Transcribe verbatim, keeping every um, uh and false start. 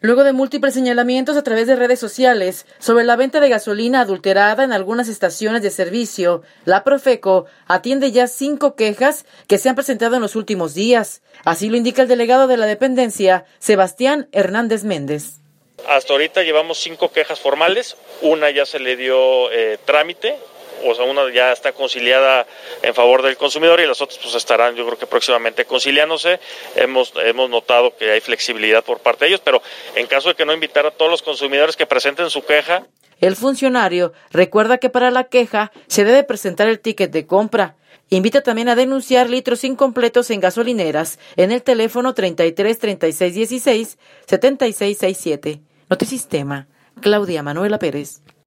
Luego de múltiples señalamientos a través de redes sociales sobre la venta de gasolina adulterada en algunas estaciones de servicio, la Profeco atiende ya cinco quejas que se han presentado en los últimos días. Así lo indica el delegado de la dependencia, Sebastián Hernández Méndez. Hasta ahorita llevamos cinco quejas formales, una ya se le dio eh, trámite, o sea, una ya está conciliada en favor del consumidor y las otras pues estarán, yo creo que próximamente conciliándose. Hemos, hemos notado que hay flexibilidad por parte de ellos, pero en caso de que no, invitar a todos los consumidores que presenten su queja. El funcionario recuerda que para la queja se debe presentar el ticket de compra. Invita también a denunciar litros incompletos en gasolineras en el teléfono treinta y tres, treinta y seis, dieciséis, setenta y seis sesenta y siete. Notisistema, Claudia Manuela Pérez.